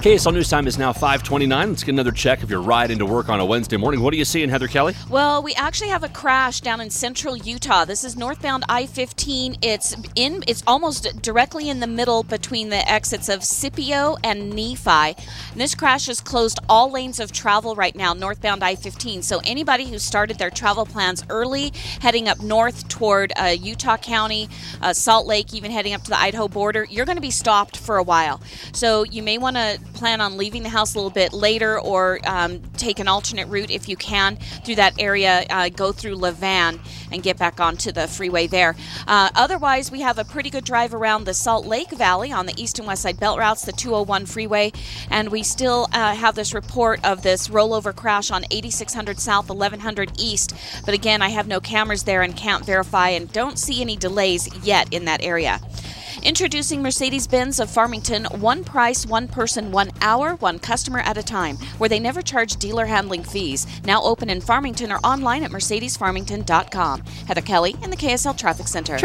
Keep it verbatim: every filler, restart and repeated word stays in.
K S L News Time is now five twenty-nine. Let's get another check of your ride into work on a Wednesday morning. What are you seeing, Heather Kelly? Well, we actually have a crash down in central Utah. This is northbound I fifteen. It's in. It's almost directly in the middle between the exits of Scipio and Nephi. And this crash has closed all lanes of travel right now, northbound I fifteen. So anybody who started their travel plans early, heading up north toward uh, Utah County, uh, Salt Lake, even heading up to the Idaho border, you're going to be stopped for a while. So you may want to plan on leaving the house a little bit later, or um, take an alternate route if you can through that area. Uh, go through Levan and get back onto the freeway there. Uh, otherwise, we have a pretty good drive around the Salt Lake Valley on the east and west side belt routes, the two oh one freeway, and we still uh, have this report of this rollover crash on eighty-six hundred south, eleven hundred east. But again, I have no cameras there and can't verify, and don't see any delays yet in that area. Introducing Mercedes-Benz of Farmington, one price, one person, one hour, one customer at a time, where they never charge dealer handling fees. Now open in Farmington or online at mercedes farmington dot com. Heather Kelly in the K S L Traffic Center.